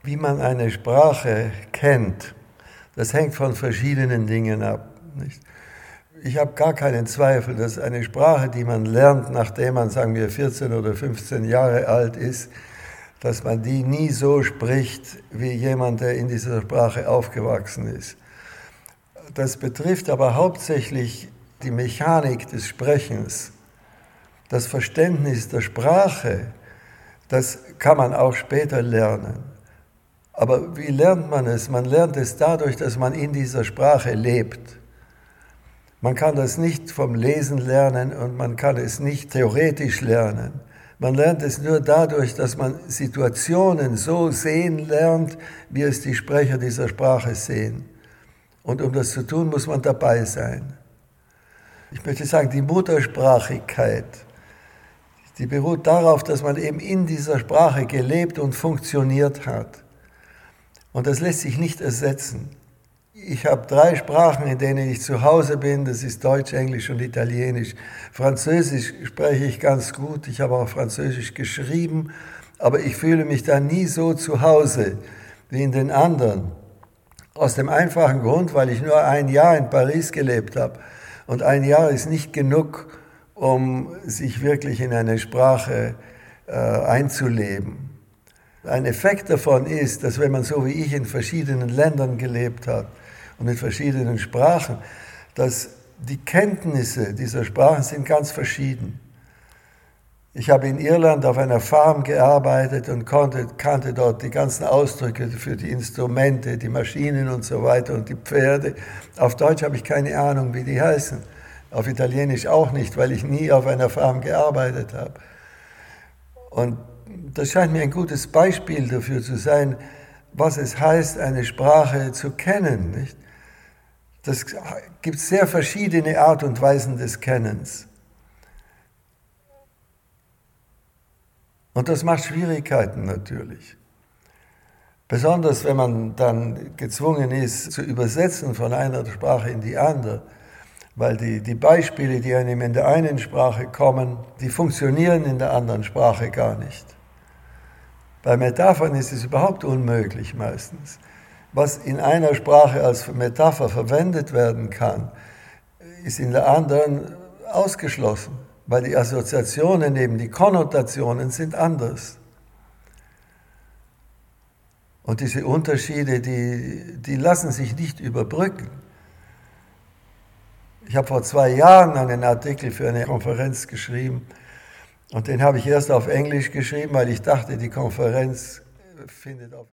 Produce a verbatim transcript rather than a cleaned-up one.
Wie man eine Sprache kennt, das hängt von verschiedenen Dingen ab. Nicht? Ich habe gar keinen Zweifel, dass eine Sprache, die man lernt, nachdem man, sagen wir, vierzehn oder fünfzehn Jahre alt ist, dass man die nie so spricht wie jemand, der in dieser Sprache aufgewachsen ist. Das betrifft aber hauptsächlich die Mechanik des Sprechens. Das Verständnis der Sprache, das kann man auch später lernen. Aber wie lernt man es? Man lernt es dadurch, dass man in dieser Sprache lebt. Man kann das nicht vom Lesen lernen und man kann es nicht theoretisch lernen. Man lernt es nur dadurch, dass man Situationen so sehen lernt, wie es die Sprecher dieser Sprache sehen. Und um das zu tun, muss man dabei sein. Ich möchte sagen, die Muttersprachigkeit, die beruht darauf, dass man eben in dieser Sprache gelebt und funktioniert hat. Und das lässt sich nicht ersetzen. Ich habe drei Sprachen, in denen ich zu Hause bin. Das ist Deutsch, Englisch und Italienisch. Französisch spreche ich ganz gut. Ich habe auch Französisch geschrieben. Aber ich fühle mich da nie so zu Hause wie in den anderen. Aus dem einfachen Grund, weil ich nur ein Jahr in Paris gelebt habe. Und ein Jahr ist nicht genug, um sich wirklich in eine Sprache äh, einzuleben. Ein Effekt davon ist, dass wenn man so wie ich in verschiedenen Ländern gelebt hat und mit verschiedenen Sprachen, dass die Kenntnisse dieser Sprachen sind ganz verschieden. Ich habe in Irland auf einer Farm gearbeitet und konnte, kannte dort die ganzen Ausdrücke für die Instrumente, die Maschinen und so weiter und die Pferde. Auf Deutsch habe ich keine Ahnung, wie die heißen. Auf Italienisch auch nicht, weil ich nie auf einer Farm gearbeitet habe. Und das scheint mir ein gutes Beispiel dafür zu sein, was es heißt, eine Sprache zu kennen. Nicht? Das gibt sehr verschiedene Art und Weisen des Kennens. Und das macht Schwierigkeiten natürlich. Besonders wenn man dann gezwungen ist, zu übersetzen von einer Sprache in die andere. Weil die, die Beispiele, die einem in der einen Sprache kommen, die funktionieren in der anderen Sprache gar nicht. Bei Metaphern ist es überhaupt unmöglich meistens. Was in einer Sprache als Metapher verwendet werden kann, ist in der anderen ausgeschlossen, weil die Assoziationen, eben die Konnotationen sind anders. Und diese Unterschiede, die, die lassen sich nicht überbrücken. Ich habe vor zwei Jahren einen Artikel für eine Konferenz geschrieben und den habe ich erst auf Englisch geschrieben, weil ich dachte, die Konferenz findet auf